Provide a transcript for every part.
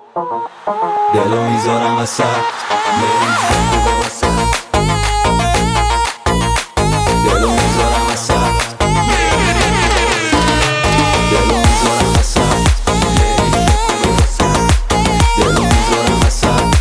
دلو میذارم وسط دلو میذارم وسط دلو میذارم وسط دلو میذارم وسط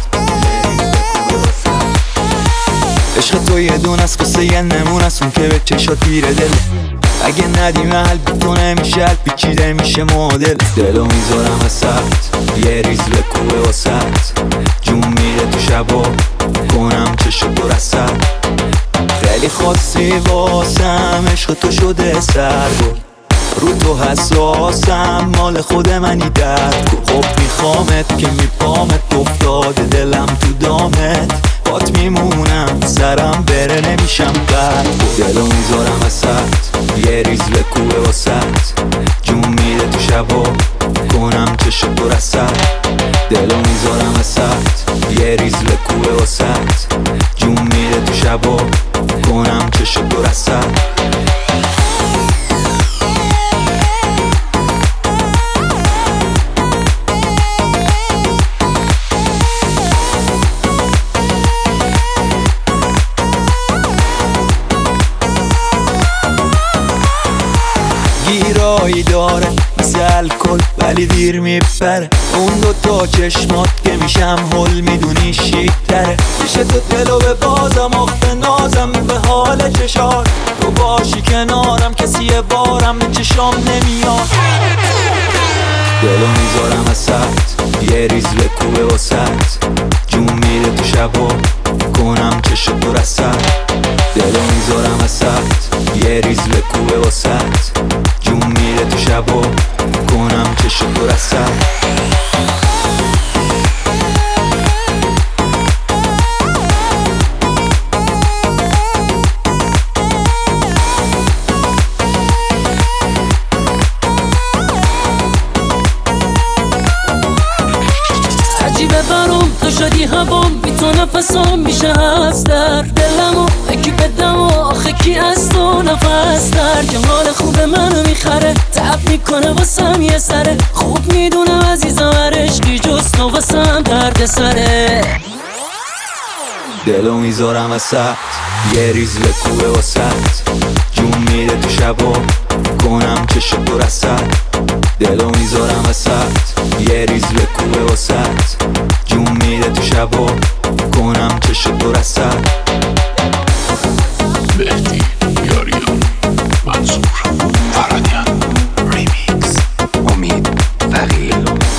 عشق تو یه دون از قصه یه نمون از اون که به چشات بیره دل اگه ندی محل بی تو نمیشه حل پیچیده میشه مدل دلو میذارم وسط یه ریز به کوه وسط جون میره تو شبا کنم چشم تو رسد خیلی خاصی واسم عشق تو شده سرگل رو تو حساسم مال خود منی درد خب میخوامت که میپامت افتاده دلم تو دامت بات میمونم سرم بره نمیشم قرد دلو میذارم وسط یه ریز به کوه وسط جون میره تو شبا کنم چشم تو رسد دلو میذارم وسط یه ریز به کوه وسط جون میره تو شبا کنم چشم تو رسد گیرایی داره مثل الکل ولی دیر میپره اون دوتا چشمات که میشم هل میدونی شیکتره میشه تو دلو به بازم آخه نازم به حال چشار تو باشی کنارم کسی بارم به چشام نمیاد دلو میذارم وسط یه ریز به کوه وسط جون میره تو شبا کنم چشم تو رسد دلو میذارم وسط یه ریز به کوه وسط جون میره تو شبا کنم چشم تو رسد عجیبه برام تو شدی هوام بی تو نفسام میشه هست در دلمو اکی بدم و آخه کی از تو نفس در که حال خوب منو میخره تب میکنه واسم یه سره خوب میدونم عزیزم هر عشقی جز تو واسم درد سره دلو میذارم وسط یه ریز به کوه وسط جون میره تو شبا کنم چشم تو رسد دلو میذارم وسط یه ریز به کوه وسط جون میره تو شبا کنم چشم تو رسد مهدی یاریان منصور فرانیان ریمیکس امید فقیه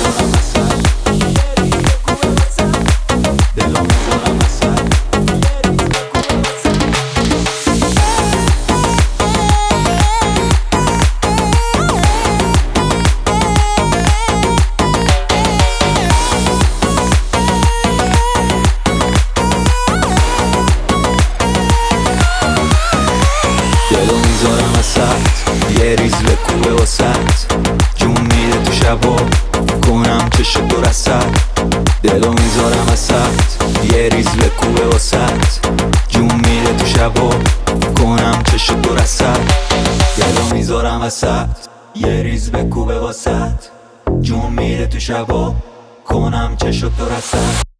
دلو میذارم وسط یه ریز به کوه وسط جون میره تو شبا کنم چشم تو رسد دلو میذارم وسط یه ریز به کوه وسط جون میره تو شبا کنم چشم تو رسد دلو میذارم وسط یه ریز به کوه وسط جون میره تو شبا کنم چشم تو رسد